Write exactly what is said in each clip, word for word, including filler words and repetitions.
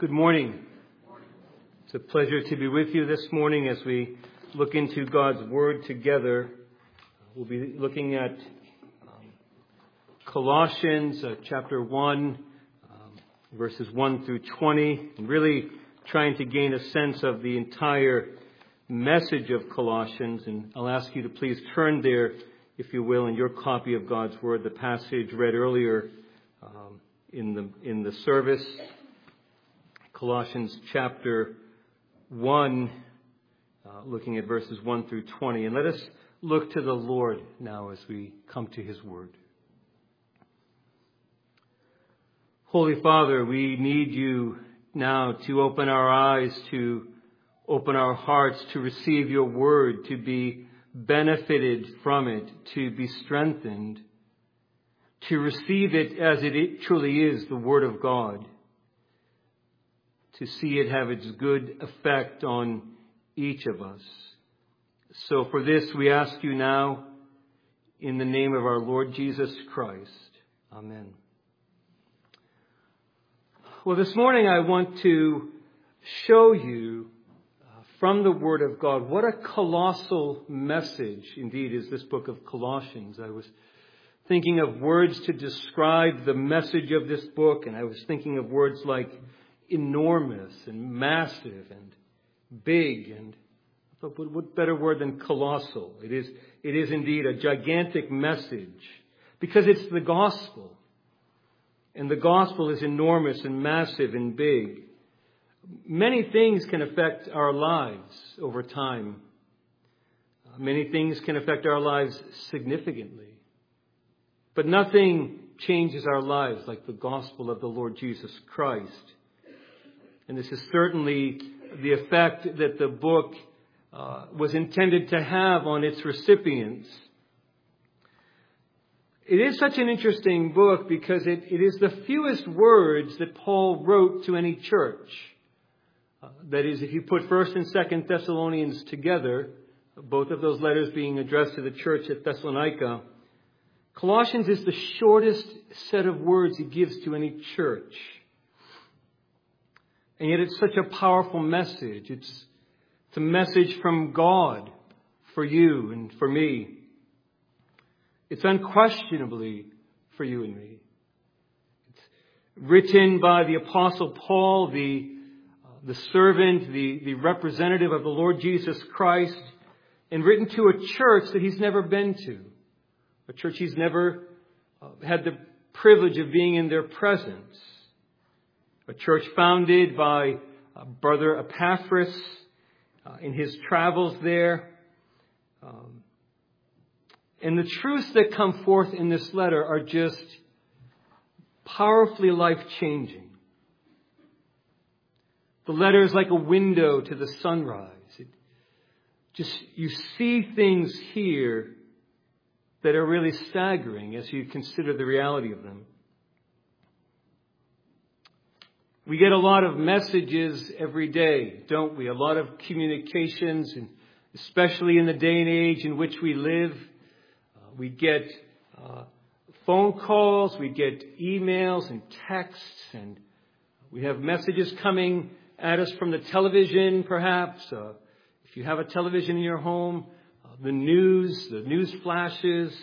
Good morning. It's a pleasure to be with you this morning as we look into God's Word together. We'll be looking at um, Colossians uh, chapter one, um, verses one through twenty, and really trying to gain a sense of the entire message of Colossians. And I'll ask you to please turn there, if you will, in your copy of God's Word, the passage read earlier um, in the in the service. Colossians chapter one, uh, looking at verses one through twenty. And let us look to the Lord now as we come to His Word. Holy Father, we need you now to open our eyes, to open our hearts, to receive your Word, to be benefited from it, to be strengthened, to receive it as it truly is, the Word of God, to see it have its good effect on each of us. So for this we ask you now in the name of our Lord Jesus Christ. Amen. Well, this morning I want to show you uh, from the Word of God what a colossal message indeed is this book of Colossians. I was thinking of words to describe the message of this book, and I was thinking of words like enormous and massive and big, and I thought, what better word than colossal? It is, it is indeed a gigantic message because it's the gospel. And the gospel is enormous and massive and big. Many things can affect our lives over time. Many things can affect our lives significantly. But nothing changes our lives like the gospel of the Lord Jesus Christ. And this is certainly the effect that the book uh, was intended to have on its recipients. It is such an interesting book because it, it is the fewest words that Paul wrote to any church. Uh, that is, if you put First and Second Thessalonians together, both of those letters being addressed to the church at Thessalonica, Colossians is the shortest set of words he gives to any church. And yet it's such a powerful message. It's, it's a message from God for you and for me. It's unquestionably for you and me. It's written by the Apostle Paul, the, uh, the servant, the, the representative of the Lord Jesus Christ, and written to a church that he's never been to. A church he's never uh, had the privilege of being in their presence. A church founded by uh, Brother Epaphras uh, in his travels there. Um, and the truths that come forth in this letter are just powerfully life-changing. The letter is like a window to the sunrise. It just, you see things here that are really staggering as you consider the reality of them. We get a lot of messages every day, don't we? A lot of communications, and especially in the day and age in which we live. Uh, we get uh, phone calls, we get emails and texts, and we have messages coming at us from the television, perhaps. Uh, if you have a television in your home, uh, the news, the news flashes.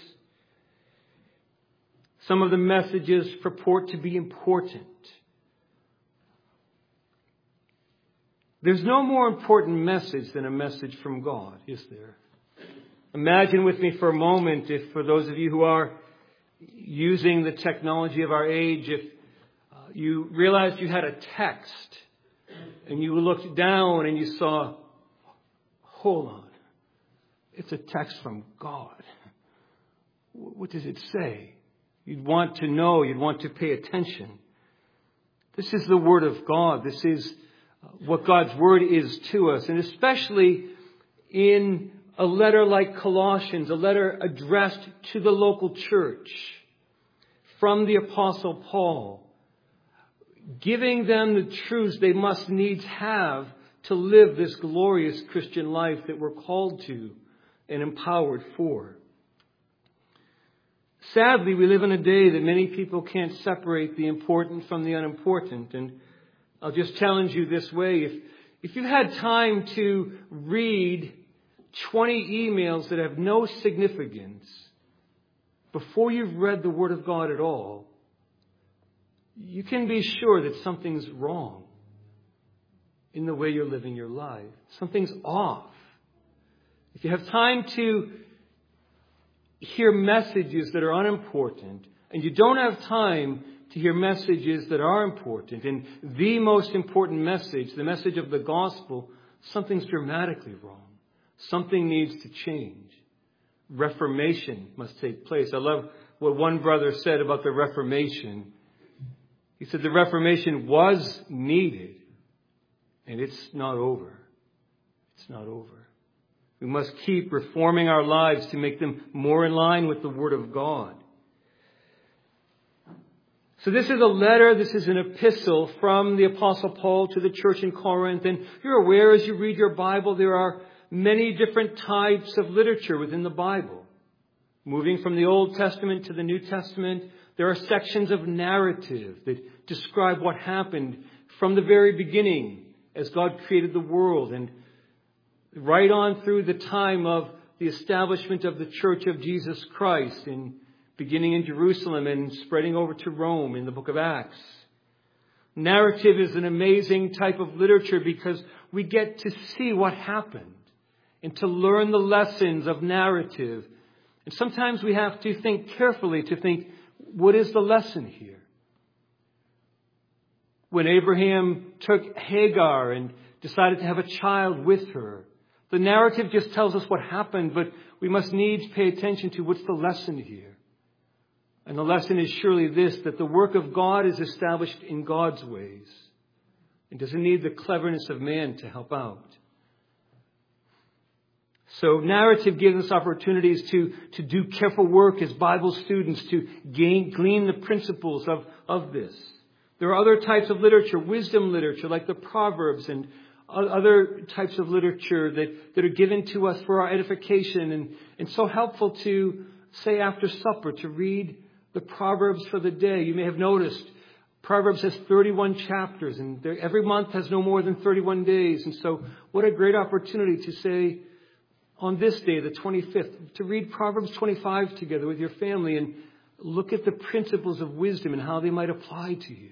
Some of the messages purport to be important. There's no more important message than a message from God, is there? Imagine with me for a moment, if for those of you who are using the technology of our age, if uh, you realized you had a text and you looked down and you saw, hold on, it's a text from God. What does it say? You'd want to know, you'd want to pay attention. This is the Word of God. This is what God's Word is to us, and especially in a letter like Colossians, a letter addressed to the local church from the Apostle Paul, giving them the truths they must needs have to live this glorious Christian life that we're called to and empowered for. Sadly, we live in a day that many people can't separate the important from the unimportant, and I'll just challenge you this way. If, if you've had time to read twenty emails that have no significance before you've read the Word of God at all, you can be sure that something's wrong in the way you're living your life. Something's off. If you have time to hear messages that are unimportant, and you don't have time to hear messages that are important, and the most important message, the message of the gospel, something's dramatically wrong. Something needs to change. Reformation must take place. I love what one brother said about the Reformation. He said the Reformation was needed, and it's not over. It's not over. We must keep reforming our lives to make them more in line with the Word of God. So this is a letter, this is an epistle from the Apostle Paul to the church in Corinth. And you're aware as you read your Bible, there are many different types of literature within the Bible. Moving from the Old Testament to the New Testament, there are sections of narrative that describe what happened from the very beginning as God created the world, and right on through the time of the establishment of the Church of Jesus Christ, in beginning in Jerusalem and spreading over to Rome in the book of Acts. Narrative is an amazing type of literature because we get to see what happened and to learn the lessons of narrative. And sometimes we have to think carefully to think, what is the lesson here? When Abraham took Hagar and decided to have a child with her, the narrative just tells us what happened, but we must needs pay attention to what's the lesson here. And the lesson is surely this, that the work of God is established in God's ways. It doesn't need the cleverness of man to help out. So narrative gives us opportunities to, to do careful work as Bible students to gain, glean the principles of, of this. There are other types of literature, wisdom literature, like the Proverbs, and other types of literature that, that are given to us for our edification, and, and so helpful to, say, after supper, to read the Proverbs for the day. You may have noticed Proverbs has thirty-one chapters, and there, every month has no more than thirty-one days. And so what a great opportunity to say, on this day, the twenty-fifth, to read Proverbs twenty-five together with your family and look at the principles of wisdom and how they might apply to you.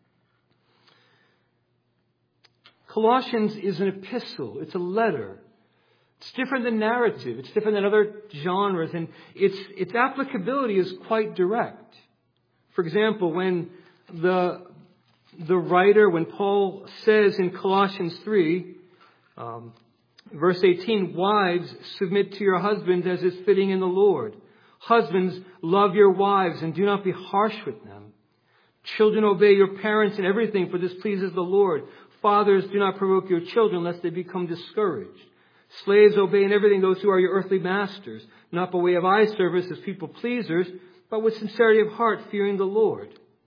Colossians is an epistle. It's a letter. It's different than narrative. It's different than other genres. And its, its applicability is quite direct. For example, when the, the writer, when Paul says in Colossians three, um, verse eighteen, wives, submit to your husbands as is fitting in the Lord. Husbands, love your wives and do not be harsh with them. Children, obey your parents in everything, for this pleases the Lord. Fathers, do not provoke your children, lest they become discouraged. Slaves, obey in everything those who are your earthly masters, not by way of eye service as people pleasers, but with sincerity of heart, fearing the Lord.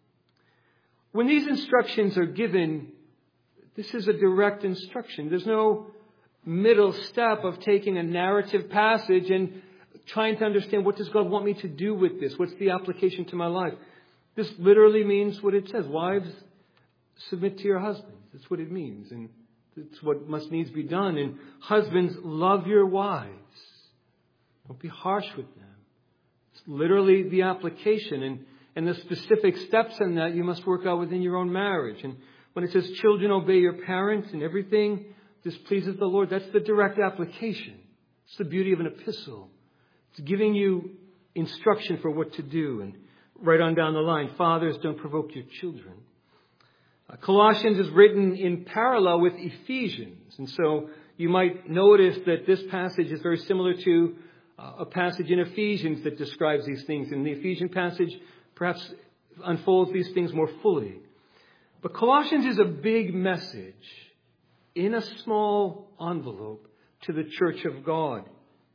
When these instructions are given, this is a direct instruction. There's no middle step of taking a narrative passage and trying to understand, what does God want me to do with this? What's the application to my life? This literally means what it says. Wives, submit to your husbands. That's what it means. And it's what must needs be done. And husbands, love your wives. Don't be harsh with them. It's literally the application. And, and the specific steps in that you must work out within your own marriage. And when it says, children, obey your parents and everything, this pleases the Lord, that's the direct application. It's the beauty of an epistle. It's giving you instruction for what to do. And right on down the line, fathers, don't provoke your children. Uh, Colossians is written in parallel with Ephesians. And so you might notice that this passage is very similar to uh, a passage in Ephesians that describes these things. And the Ephesian passage perhaps unfolds these things more fully. But Colossians is a big message in a small envelope to the church of God.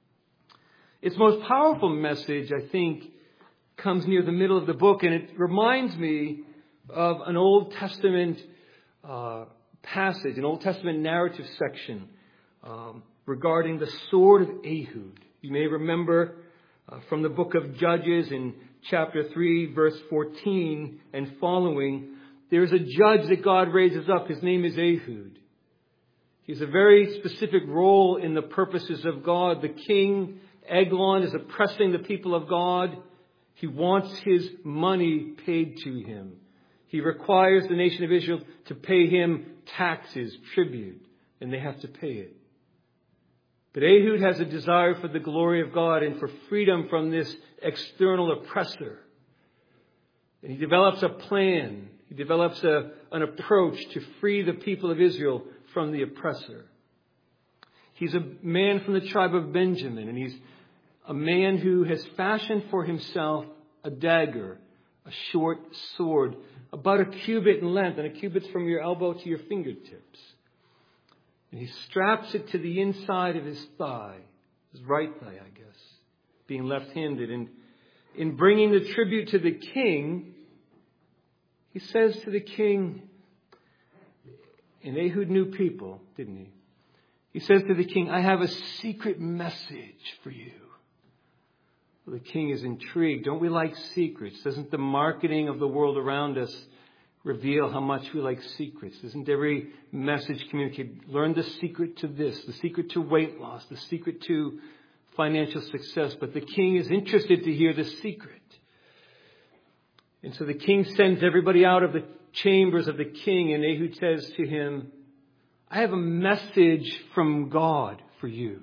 Its most powerful message, I think, comes near the middle of the book, and it reminds me of an Old Testament uh, passage, an Old Testament narrative section um, regarding the sword of Ehud. You may remember uh, from the book of Judges in chapter three, verse fourteen and following, there is a judge that God raises up. His name is Ehud. He has a very specific role in the purposes of God. The king, Eglon, is oppressing the people of God. He wants his money paid to him. He requires the nation of Israel to pay him taxes, tribute, and they have to pay it. But Ehud has a desire for the glory of God and for freedom from this external oppressor. And he develops a plan. He develops a, an approach to free the people of Israel from the oppressor. He's a man from the tribe of Benjamin, and he's a man who has fashioned for himself a dagger, a short sword, about a cubit in length, and a cubit's from your elbow to your fingertips. And he straps it to the inside of his thigh, his right thigh, I guess, being left-handed. And in bringing the tribute to the king, he says to the king, and Ehud knew people, didn't he? He says to the king, I have a secret message for you. Well, the king is intrigued. Don't we like secrets? Doesn't the marketing of the world around us reveal how much we like secrets? Isn't every message communicated? Learn the secret to this, the secret to weight loss, the secret to financial success. But the king is interested to hear the secret. And so the king sends everybody out of the chambers of the king, and Ehud says to him, I have a message from God for you.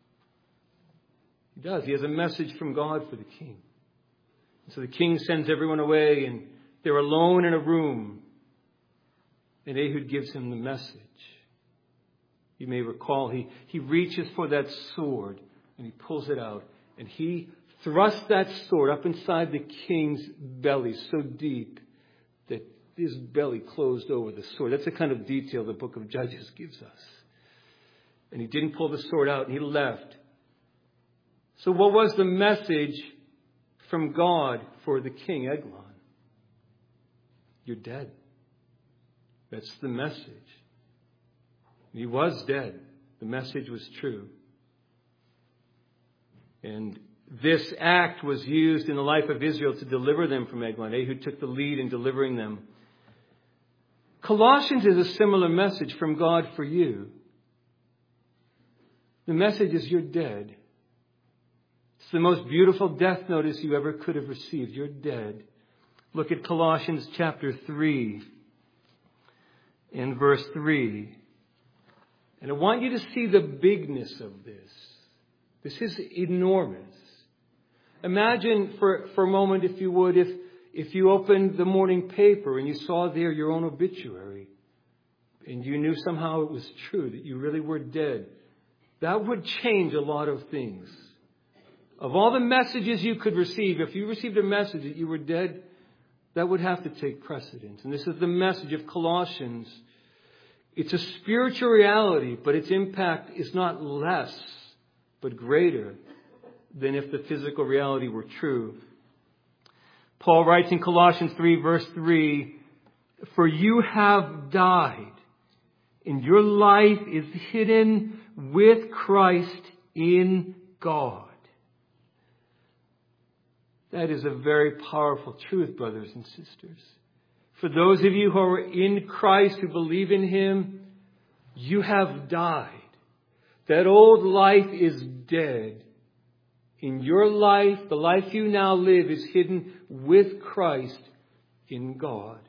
He does. He has a message from God for the king. And so the king sends everyone away, and they're alone in a room. And Ehud gives him the message. You may recall he, he reaches for that sword, and he pulls it out, and he thrusts that sword up inside the king's belly so deep that his belly closed over the sword. That's the kind of detail the book of Judges gives us. And he didn't pull the sword out, and he left. So what was the message from God for the king, Eglon? You're dead. That's the message. He was dead. The message was true. And this act was used in the life of Israel to deliver them from Eglon. Ehud took the lead in delivering them. Colossians is a similar message from God for you. The message is you're dead. It's the most beautiful death notice you ever could have received. You're dead. Look at Colossians chapter three and verse three. And I want you to see the bigness of this. This is enormous. Imagine for, for a moment, if you would, if, if you opened the morning paper and you saw there your own obituary and you knew somehow it was true, that you really were dead. That would change a lot of things. Of all the messages you could receive, if you received a message that you were dead, that would have to take precedence. And this is the message of Colossians. It's a spiritual reality, but its impact is not less, but greater than if the physical reality were true. Paul writes in Colossians three, verse three, for you have died, and your life is hidden with Christ in God. That is a very powerful truth, brothers and sisters. For those of you who are in Christ, who believe in Him, you have died. That old life is dead. In your life, the life you now live is hidden with Christ in God.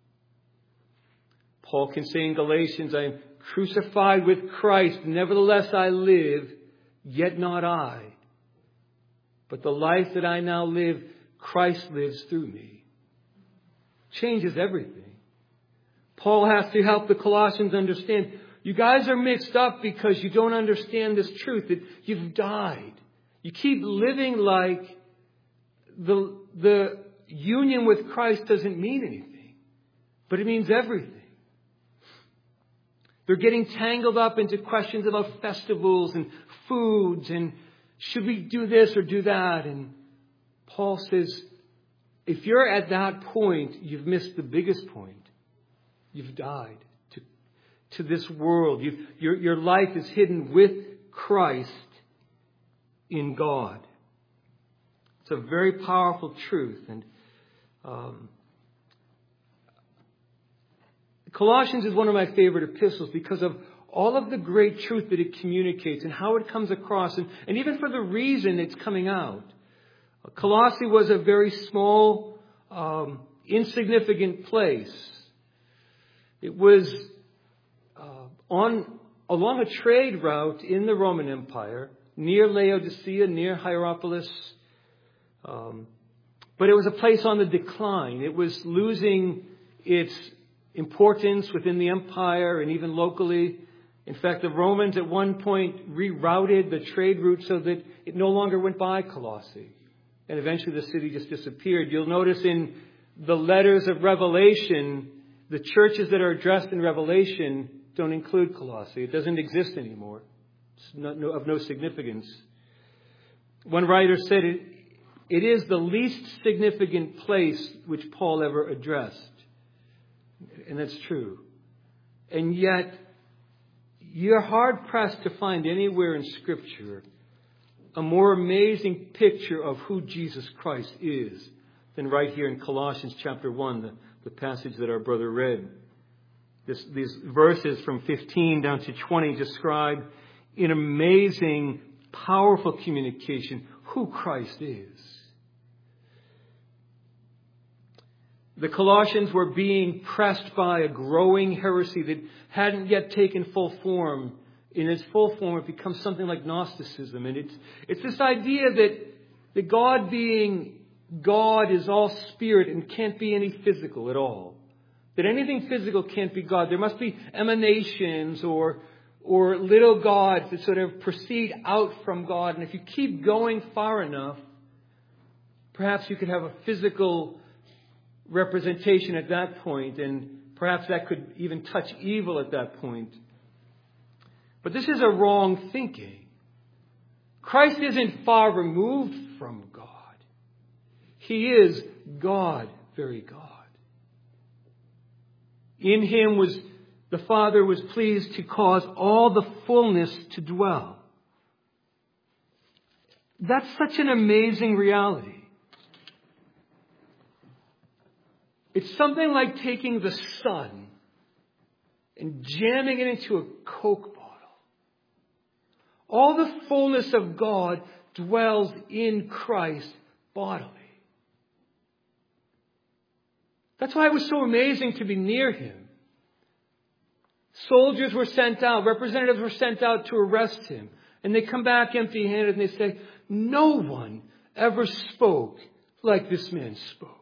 Paul can say in Galatians, I am crucified with Christ. Nevertheless I live, yet not I. But the life that I now live, Christ lives through me. Changes everything. Paul has to help the Colossians understand, you guys are mixed up because you don't understand this truth, that you've died. You keep living like the, the union with Christ doesn't mean anything, but it means everything. They're getting tangled up into questions about festivals and foods and should we do this or do that? And Paul says, if you're at that point, you've missed the biggest point. You've died to, to this world. You've, your, your life is hidden with Christ in God. It's a very powerful truth. And um, Colossians is one of my favorite epistles because of all of the great truth that it communicates and how it comes across, and, and even for the reason it's coming out. Colossae was a very small, um, insignificant place. It was uh, on along a trade route in the Roman Empire, near Laodicea, near Hierapolis. Um, but it was a place on the decline. It was losing its importance within the empire and even locally. In fact, the Romans at one point rerouted the trade route so that it no longer went by Colossae. And eventually the city just disappeared. You'll notice in the letters of Revelation, the churches that are addressed in Revelation don't include Colossae. It doesn't exist anymore. It's not, no, of no significance. One writer said it, it is the least significant place which Paul ever addressed. And that's true. And yet, you're hard-pressed to find anywhere in Scripture a more amazing picture of who Jesus Christ is than right here in Colossians chapter one, the, the passage that our brother read. This, these verses from fifteen down to twenty describe in amazing, powerful communication who Christ is. The Colossians were being pressed by a growing heresy that hadn't yet taken full form. In its full form, it becomes something like Gnosticism. And it's, it's this idea that, that God being God is all spirit and can't be any physical at all. That anything physical can't be God. There must be emanations or, or little gods that sort of proceed out from God. And if you keep going far enough, perhaps you could have a physical representation at that point, and perhaps that could even touch evil at that point. But this is a wrong thinking. Christ isn't far removed from God. He is God, very God. In Him was the Father was pleased to cause all the fullness to dwell. That's such an amazing reality. It's something like taking the sun and jamming it into a Coke bottle. All the fullness of God dwells in Christ bodily. That's why it was so amazing to be near Him. Soldiers were sent out, representatives were sent out to arrest Him. And they come back empty-handed and they say, no one ever spoke like this man spoke.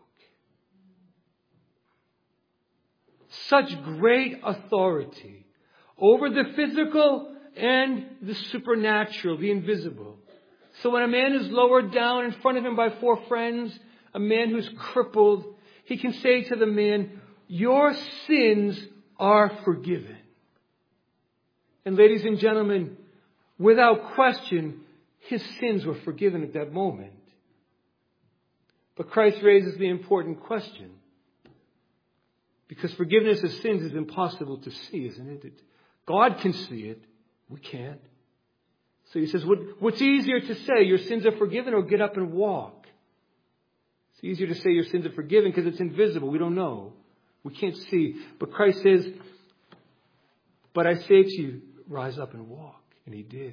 Such great authority over the physical and the supernatural, the invisible. So when a man is lowered down in front of him by four friends, a man who's crippled, he can say to the man, your sins are forgiven. And ladies and gentlemen, without question, his sins were forgiven at that moment. But Christ raises the important question. Because forgiveness of sins is impossible to see, isn't it? God can see it. We can't. So He says, what, what's easier to say? Your sins are forgiven, or get up and walk? It's easier to say your sins are forgiven because it's invisible. We don't know. We can't see. But Christ says, but I say to you, rise up and walk. And He did.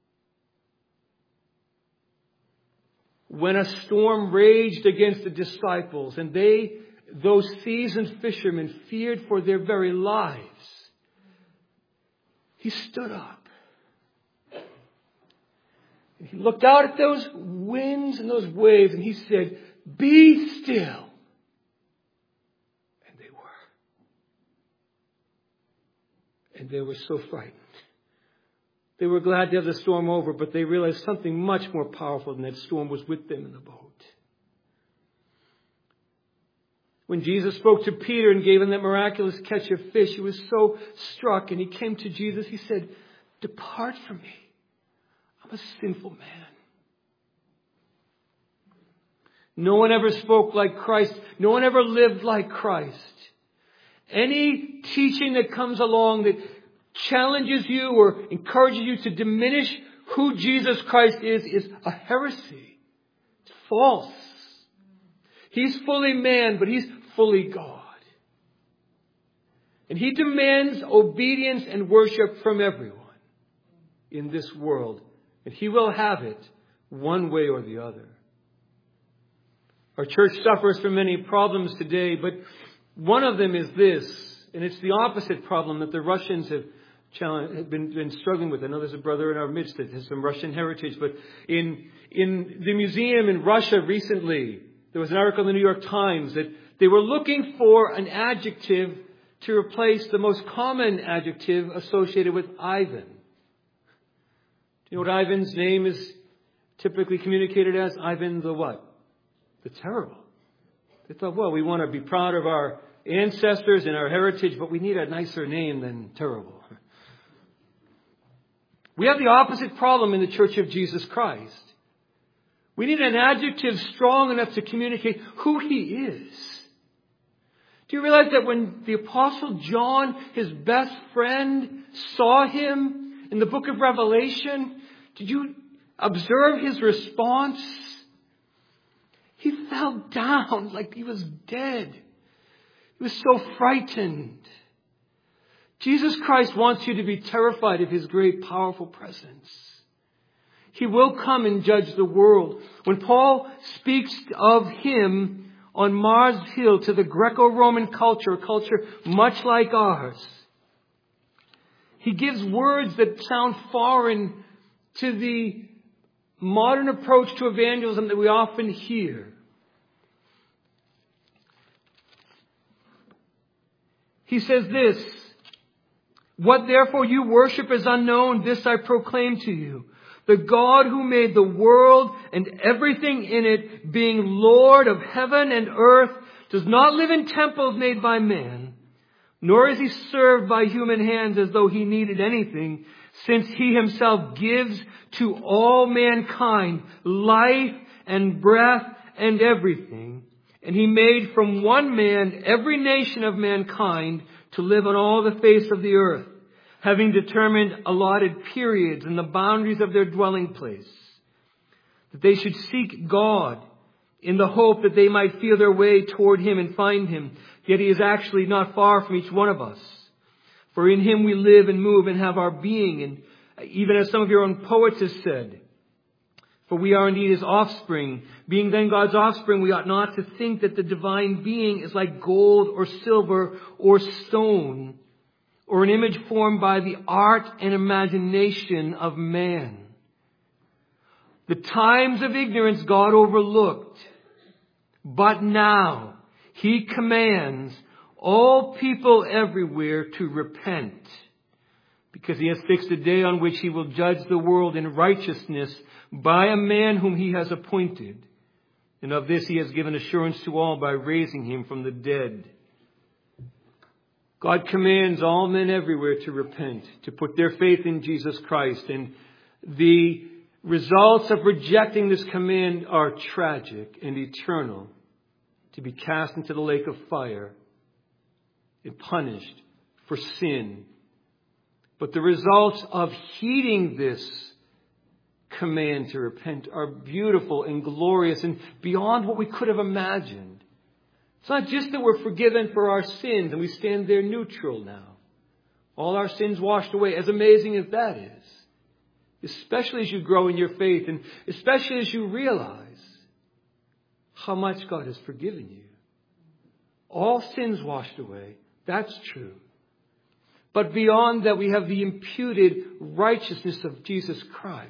When a storm raged against the disciples and they, those seasoned fishermen, feared for their very lives, He stood up. And He looked out at those winds and those waves and He said, be still. And they were. And they were so frightened. They were glad to have the storm over, but they realized something much more powerful than that storm was with them in the boat. When Jesus spoke to Peter and gave him that miraculous catch of fish, he was so struck, and he came to Jesus. He said, depart from me. I'm a sinful man. No one ever spoke like Christ. No one ever lived like Christ. Any teaching that comes along that challenges you or encourages you to diminish who Jesus Christ is, is a heresy. It's false. He's fully man, but He's fully God. And He demands obedience and worship from everyone in this world. And He will have it one way or the other. Our church suffers from many problems today, but one of them is this, and it's the opposite problem that the Russians have challenged, have been, been struggling with. I know there's a brother in our midst that has some Russian heritage, but in, in the museum in Russia recently, there was an article in the New York Times that they were looking for an adjective to replace the most common adjective associated with Ivan. Do you know what Ivan's name is typically communicated as? Ivan the what? The terrible. They thought, well, we want to be proud of our ancestors and our heritage, but we need a nicer name than terrible. We have the opposite problem in the Church of Jesus Christ. We need an adjective strong enough to communicate who He is. Do you realize that when the Apostle John, his best friend, saw Him in the book of Revelation, did you observe his response? He fell down like he was dead. He was so frightened. Jesus Christ wants you to be terrified of His great, powerful presence. He will come and judge the world. When Paul speaks of Him on Mars Hill to the Greco-Roman culture, a culture much like ours, he gives words that sound foreign to the modern approach to evangelism that we often hear. He says this, "What therefore you worship is unknown, this I proclaim to you. The God who made the world and everything in it, being Lord of heaven and earth, does not live in temples made by man, nor is He served by human hands as though He needed anything, since He Himself gives to all mankind life and breath and everything. And He made from one man every nation of mankind to live on all the face of the earth, having determined allotted periods and the boundaries of their dwelling place, that they should seek God in the hope that they might feel their way toward Him and find Him. Yet He is actually not far from each one of us. For in Him we live and move and have our being. And even as some of your own poets have said, for we are indeed His offspring. Being then God's offspring, we ought not to think that the divine being is like gold or silver or stone, or an image formed by the art and imagination of man. The times of ignorance God overlooked, but now He commands all people everywhere to repent, because He has fixed a day on which He will judge the world in righteousness by a man whom He has appointed. And of this He has given assurance to all by raising Him from the dead." God commands all men everywhere to repent, to put their faith in Jesus Christ. And the results of rejecting this command are tragic and eternal, to be cast into the lake of fire and punished for sin. But the results of heeding this command to repent are beautiful and glorious and beyond what we could have imagined. It's not just that we're forgiven for our sins and we stand there neutral now. All our sins washed away, as amazing as that is. Especially as you grow in your faith and especially as you realize how much God has forgiven you. All sins washed away. That's true. But beyond that, we have the imputed righteousness of Jesus Christ.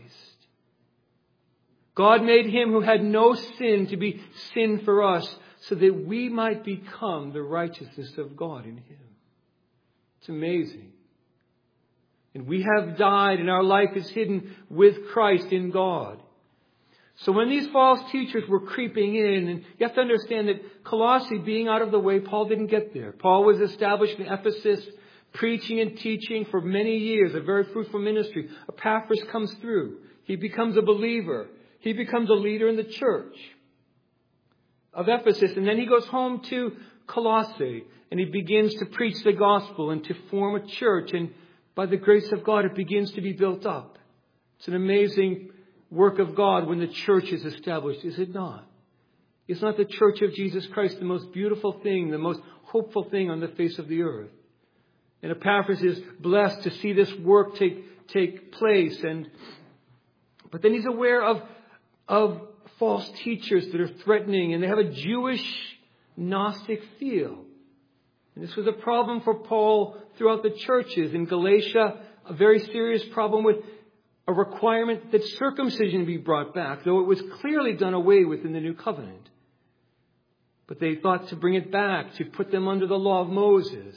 God made Him who had no sin to be sin for us, so that we might become the righteousness of God in Him. It's amazing. And we have died and our life is hidden with Christ in God. So when these false teachers were creeping in, and you have to understand that Colossae being out of the way, Paul didn't get there. Paul was established in Ephesus, preaching and teaching for many years, a very fruitful ministry. Epaphras comes through. He becomes a believer. He becomes a leader in the church of Ephesus. And then he goes home to Colossae and he begins to preach the gospel and to form a church. And by the grace of God, it begins to be built up. It's an amazing work of God when the church is established, is it not? Is not the church of Jesus Christ the most beautiful thing, the most hopeful thing on the face of the earth? And Epaphras is blessed to see this work take, take place. And, but then he's aware of, of false teachers that are threatening, and they have a Jewish Gnostic feel. And this was a problem for Paul throughout the churches. In Galatia, a very serious problem with a requirement that circumcision be brought back, though it was clearly done away with in the new covenant. But they thought to bring it back, to put them under the law of Moses.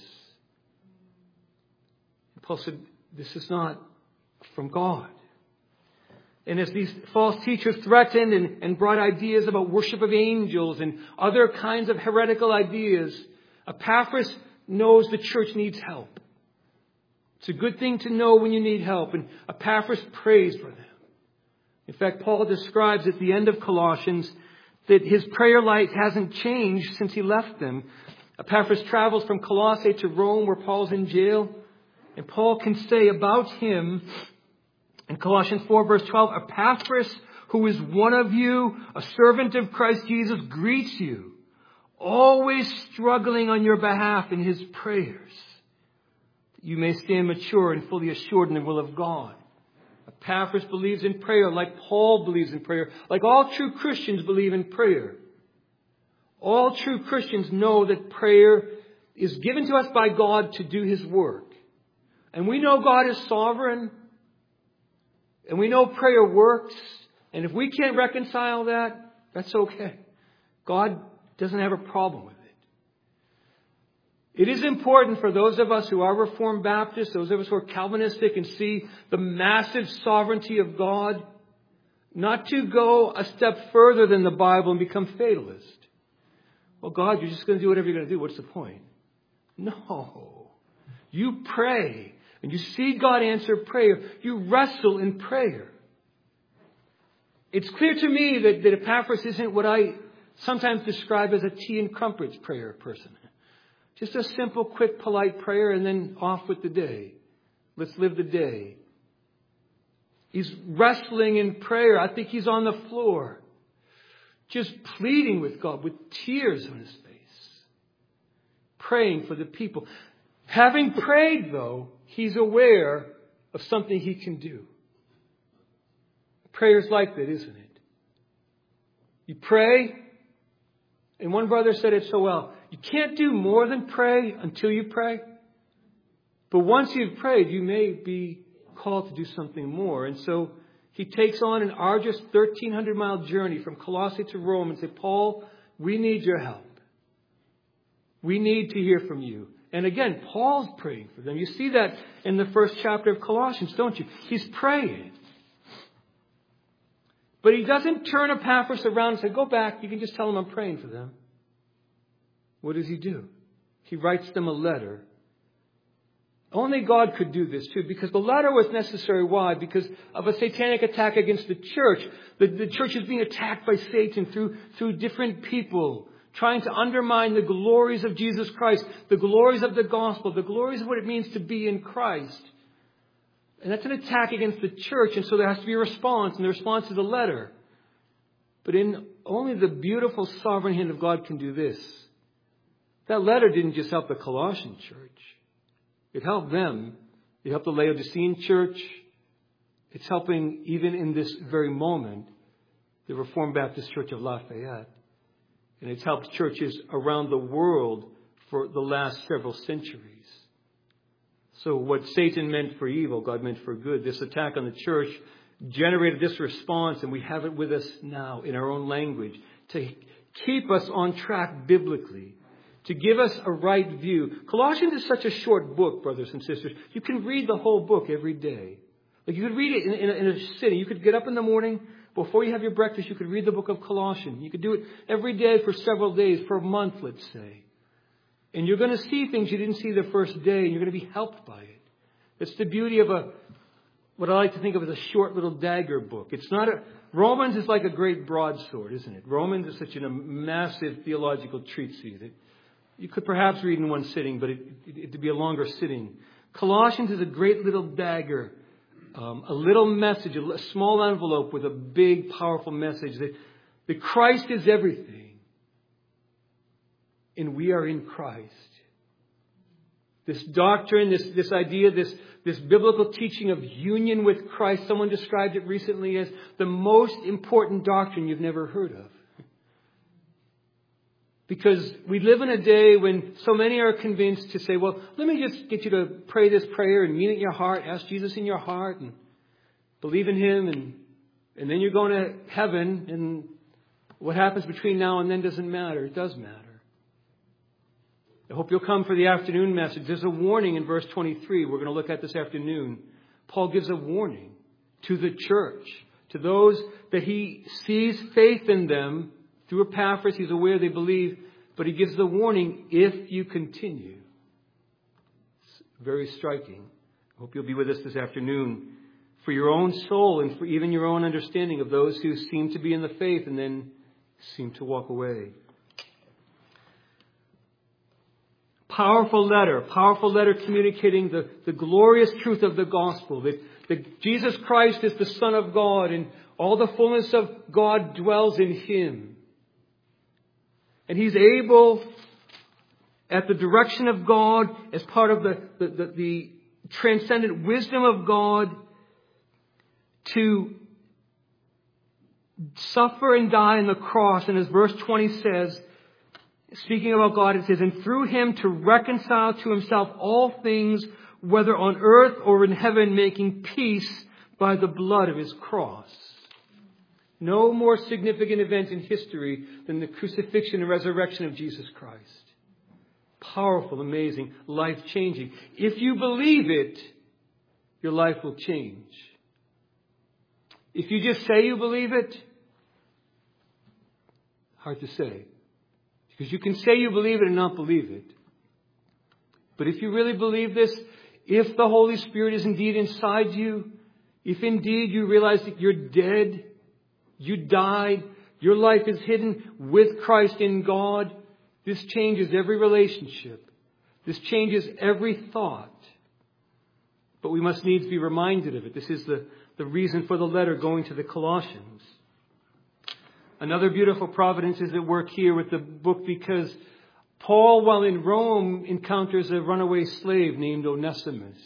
And Paul said, this is not from God. And as these false teachers threatened and, and brought ideas about worship of angels and other kinds of heretical ideas, Epaphras knows the church needs help. It's a good thing to know when you need help. And Epaphras prays for them. In fact, Paul describes at the end of Colossians that his prayer life hasn't changed since he left them. Epaphras travels from Colossae to Rome, where Paul's in jail. And Paul can say about him in Colossians four verse twelve, Epaphras, who is one of you, a servant of Christ Jesus, greets you, always struggling on your behalf in his prayers, that you may stand mature and fully assured in the will of God. Epaphras believes in prayer like Paul believes in prayer, like all true Christians believe in prayer. All true Christians know that prayer is given to us by God to do his work. And we know God is sovereign. And we know prayer works. And if we can't reconcile that, that's okay. God doesn't have a problem with it. It is important for those of us who are Reformed Baptists, those of us who are Calvinistic and see the massive sovereignty of God, not to go a step further than the Bible and become fatalist. Well, God, you're just going to do whatever you're going to do. What's the point? No. You pray. And you see God answer prayer. You wrestle in prayer. It's clear to me that, that Epaphras isn't what I sometimes describe as a tea and crumpets prayer person. Just a simple, quick, polite prayer and then off with the day. Let's live the day. He's wrestling in prayer. I think he's on the floor, just pleading with God with tears on his face, praying for the people. Having prayed, though, he's aware of something he can do. Prayer's like that, isn't it? You pray, and one brother said it so well. You can't do more than pray until you pray. But once you've prayed, you may be called to do something more. And so he takes on an arduous thirteen hundred mile journey from Colossae to Rome and says, Paul, we need your help. We need to hear from you. And again, Paul's praying for them. You see that in the first chapter of Colossians, don't you? He's praying. But he doesn't turn Epaphras around and say, go back. You can just tell him I'm praying for them. What does he do? He writes them a letter. Only God could do this too, because the letter was necessary. Why? Because of a satanic attack against the church. The, the church is being attacked by Satan through, through different people, trying to undermine the glories of Jesus Christ, the glories of the gospel, the glories of what it means to be in Christ. And that's an attack against the church, and so there has to be a response, and the response is a letter. But in only the beautiful sovereign hand of God can do this. That letter didn't just help the Colossian church. It helped them. It helped the Laodicean church. It's helping, even in this very moment, the Reformed Baptist Church of Lafayette. And it's helped churches around the world for the last several centuries. So what Satan meant for evil, God meant for good. This attack on the church generated this response, and we have it with us now in our own language to keep us on track biblically, to give us a right view. Colossians is such a short book, brothers and sisters. You can read the whole book every day. Like you could read it in, in, a, in a sitting. You could get up in the morning. Before you have your breakfast, you could read the book of Colossians. You could do it every day for several days, for a month, let's say. And you're going to see things you didn't see the first day, and you're going to be helped by it. It's the beauty of a, what I like to think of as a short little dagger book. It's not a, Romans is like a great broadsword, isn't it? Romans is such a massive theological treatise that you could perhaps read in one sitting, but it, it, it'd be a longer sitting. Colossians is a great little dagger. Um, a little message, a, a small envelope with a big, powerful message that, that Christ is everything. And we are in Christ. This doctrine, this, this idea, this, this biblical teaching of union with Christ, someone described it recently as the most important doctrine you've never heard of. Because we live in a day when so many are convinced to say, well, let me just get you to pray this prayer and mean it in your heart, ask Jesus in your heart and believe in Him, and, and then you're going to heaven, and what happens between now and then doesn't matter. It does matter. I hope you'll come for the afternoon message. There's a warning in verse twenty-three we're going to look at this afternoon. Paul gives a warning to the church, to those that he sees faith in them. Through Epaphras, he's aware they believe, but he gives the warning, if you continue. It's very striking. I hope you'll be with us this afternoon for your own soul and for even your own understanding of those who seem to be in the faith and then seem to walk away. Powerful letter, powerful letter communicating the, the glorious truth of the gospel, that, that Jesus Christ is the Son of God and all the fullness of God dwells in Him. And He's able, at the direction of God, as part of the, the, the, the transcendent wisdom of God, to suffer and die on the cross. And as verse twenty says, speaking about God, it says, and through Him to reconcile to Himself all things, whether on earth or in heaven, making peace by the blood of His cross. No more significant event in history than the crucifixion and resurrection of Jesus Christ. Powerful, amazing, life-changing. If you believe it, your life will change. If you just say you believe it, hard to say. Because you can say you believe it and not believe it. But if you really believe this, if the Holy Spirit is indeed inside you, if indeed you realize that you're dead, you died, your life is hidden with Christ in God, this changes every relationship. This changes every thought. But we must needs be reminded of it. This is the, the reason for the letter going to the Colossians. Another beautiful providence is at work here with the book, because Paul, while in Rome, encounters a runaway slave named Onesimus.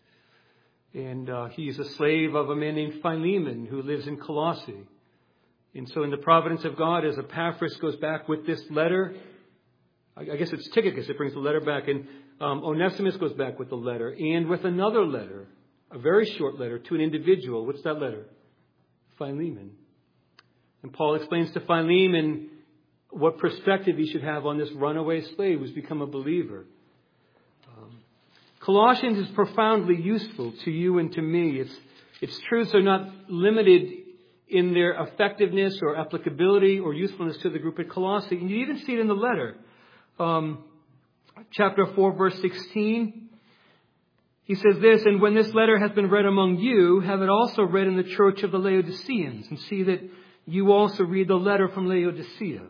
And uh, he's a slave of a man named Philemon who lives in Colossae. And so in the providence of God, as Epaphras goes back with this letter, I guess it's Tychicus that brings the letter back, and um, Onesimus goes back with the letter, and with another letter, a very short letter to an individual. What's that letter? Philemon. And Paul explains to Philemon what perspective he should have on this runaway slave who's become a believer. Um, Colossians is profoundly useful to you and to me. Its, its truths are not limited in their effectiveness or applicability or usefulness to the group at Colossae. And you even see it in the letter. Um, chapter four, verse sixteen. He says this, and when this letter has been read among you, have it also read in the church of the Laodiceans, and see that you also read the letter from Laodicea.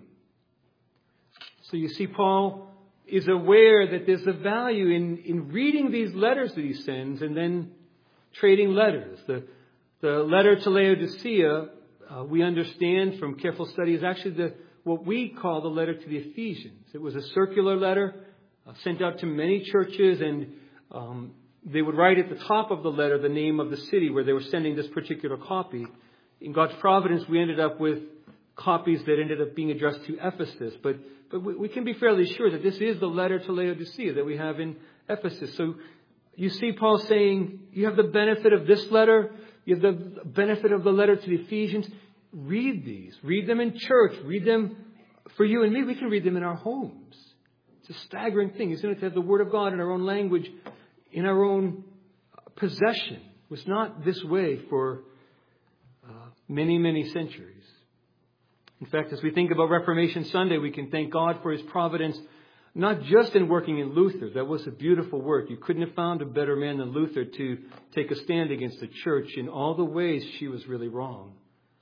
So you see, Paul is aware that there's a value in, in reading these letters that he sends and then trading letters. The The letter to Laodicea, uh, we understand from careful study, is actually the what we call the letter to the Ephesians. It was a circular letter uh, sent out to many churches, and um, they would write at the top of the letter the name of the city where they were sending this particular copy. In God's providence, we ended up with copies that ended up being addressed to Ephesus. But, but we, we can be fairly sure that this is the letter to Laodicea that we have in Ephesus. So you see Paul saying, you have the benefit of this letter. You have the benefit of the letter to the Ephesians. Read these. Read them in church. Read them for you and me. We can read them in our homes. It's a staggering thing, isn't it, to have the Word of God in our own language, in our own possession. It was not this way for uh, many, many centuries. In fact, as we think about Reformation Sunday, we can thank God for His providence, not just in working in Luther. That was a beautiful work. You couldn't have found a better man than Luther to take a stand against the church in all the ways she was really wrong.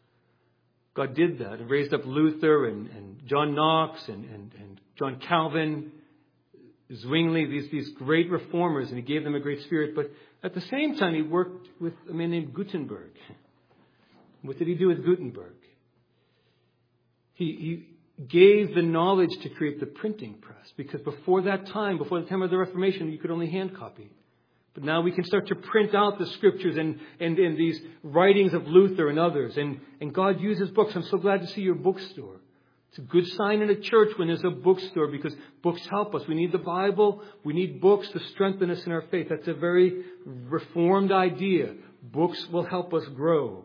God did that and raised up Luther and, and John Knox and, and, and John Calvin, Zwingli, these, these great reformers, and He gave them a great spirit. But at the same time, He worked with a man named Gutenberg. What did He do with Gutenberg? He, he gave the knowledge to create the printing press. Because before that time, before the time of the Reformation, you could only hand copy. But now we can start to print out the scriptures and, and, and these writings of Luther and others. And, and God uses books. I'm so glad to see your bookstore. It's a good sign in a church when there's a bookstore, because books help us. We need the Bible. We need books to strengthen us in our faith. That's a very Reformed idea. Books will help us grow.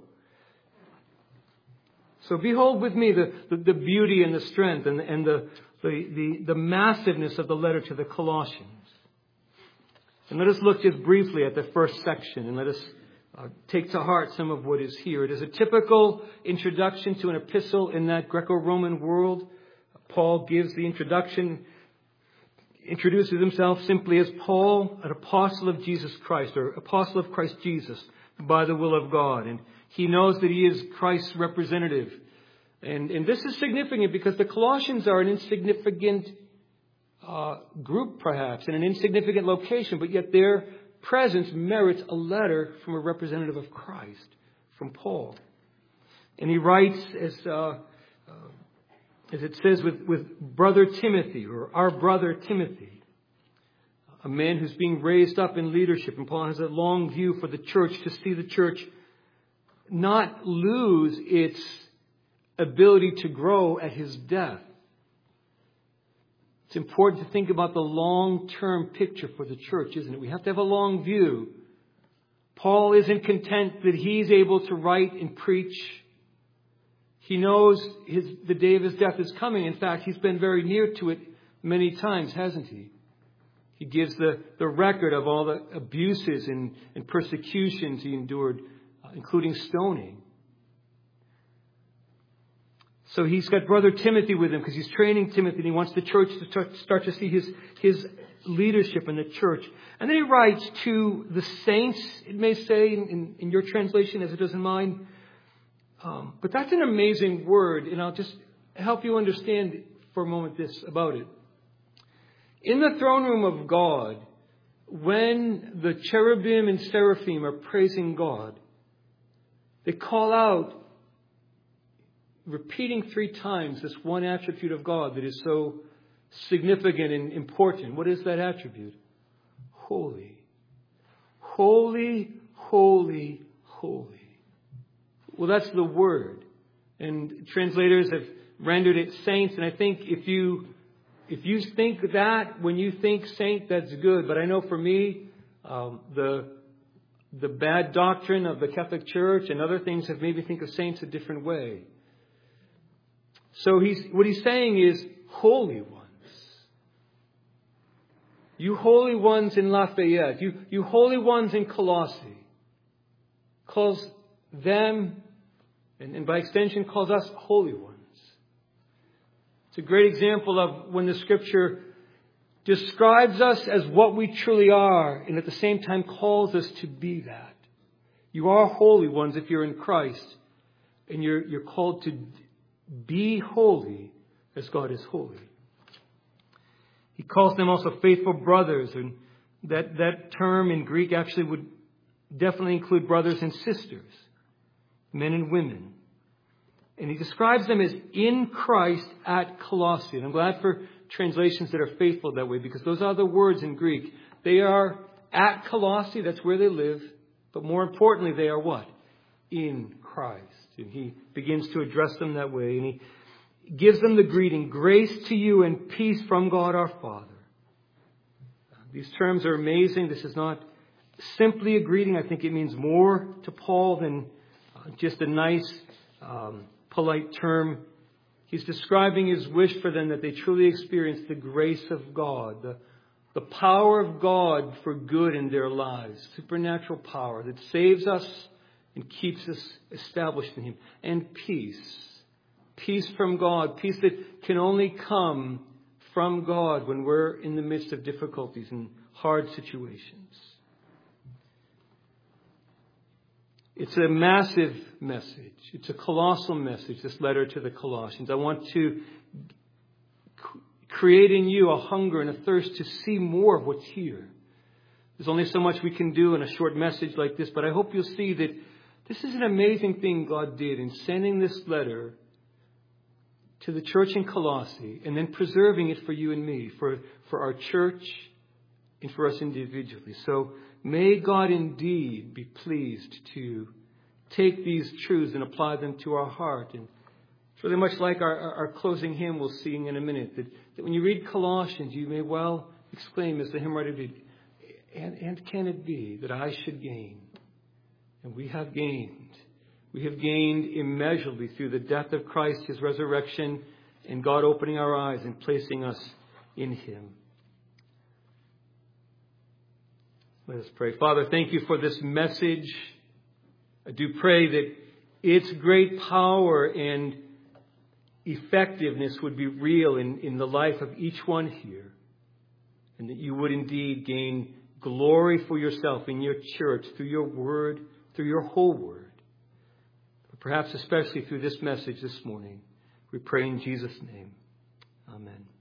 So behold with me the, the, the beauty and the strength and, and the, the, the, the massiveness of the letter to the Colossians. And let us look just briefly at the first section, and let us uh, take to heart some of what is here. It is a typical introduction to an epistle in that Greco-Roman world. Paul gives the introduction, introduces himself simply as Paul, an apostle of Jesus Christ, or apostle of Christ Jesus, by the will of God. And he knows that he is Christ's representative. And, and this is significant because the Colossians are an insignificant uh, group, perhaps, in an insignificant location, but yet their presence merits a letter from a representative of Christ, from Paul. And he writes, as uh, uh, as it says, with, with brother Timothy, or our brother Timothy, a man who's being raised up in leadership. And Paul has a long view for the church, to see the church not lose its ability to grow at his death. It's important to think about the long-term picture for the church, isn't it? We have to have a long view. Paul isn't content that he's able to write and preach. He knows his, the day of his death is coming. In fact, he's been very near to it many times, hasn't he? He gives the, the record of all the abuses and, and persecutions he endured, uh, including stoning. So he's got brother Timothy with him because he's training Timothy, and he wants the church to start, start to see his, his leadership in the church. And then he writes to the saints, it may say in, in your translation as it does in mine. Um, but that's an amazing word, and I'll just help you understand for a moment this about it. In the throne room of God, when the cherubim and seraphim are praising God, they call out, repeating three times this one attribute of God that is so significant and important. What is that attribute? Holy. Holy, holy, holy. Well, that's the word. And translators have rendered it saints. And I think if you if you think that, when you think saint, that's good. But I know for me, um, the the bad doctrine of the Catholic Church and other things have made me think of saints a different way. So he's what he's saying is holy ones. You holy ones in Lafayette. You, you holy ones in Colossae. Calls them, and, and by extension calls us holy ones. It's a great example of when the Scripture describes us as what we truly are, and at the same time calls us to be that. You are holy ones if you're in Christ, and you're, you're called to be holy as God is holy. He calls them also faithful brothers, and that, that term in Greek actually would definitely include brothers and sisters, men and women. And he describes them as in Christ at Colossae. And I'm glad for translations that are faithful that way, because those are the words in Greek. They are at Colossae, that's where they live. But more importantly, they are what? In Christ. And he begins to address them that way. And he gives them the greeting, grace to you and peace from God our Father. These terms are amazing. This is not simply a greeting. I think it means more to Paul than uh, just a nice, um, polite term. He's describing his wish for them that they truly experience the grace of God, the, the power of God for good in their lives, supernatural power that saves us and keeps us established in Him. And peace. Peace from God. Peace that can only come from God when we're in the midst of difficulties and hard situations. It's a massive message. It's a colossal message, this letter to the Colossians. I want to create in you a hunger and a thirst to see more of what's here. There's only so much we can do in a short message like this, but I hope you'll see that this is an amazing thing God did in sending this letter to the church in Colossae and then preserving it for you and me, for, for our church and for us individually. So may God indeed be pleased to take these truths and apply them to our heart. And it's really much like our, our, our closing hymn we'll sing in a minute, that, that when you read Colossians, you may well exclaim, as the hymn writer did, and, and can it be that I should gain? And we have gained. We have gained immeasurably through the death of Christ, His resurrection, and God opening our eyes and placing us in Him. Let us pray. Father, thank you for this message. I do pray that its great power and effectiveness would be real in, in the life of each one here, and that you would indeed gain glory for yourself in your church through your word, through your whole word. But perhaps especially through this message this morning. We pray in Jesus' name. Amen.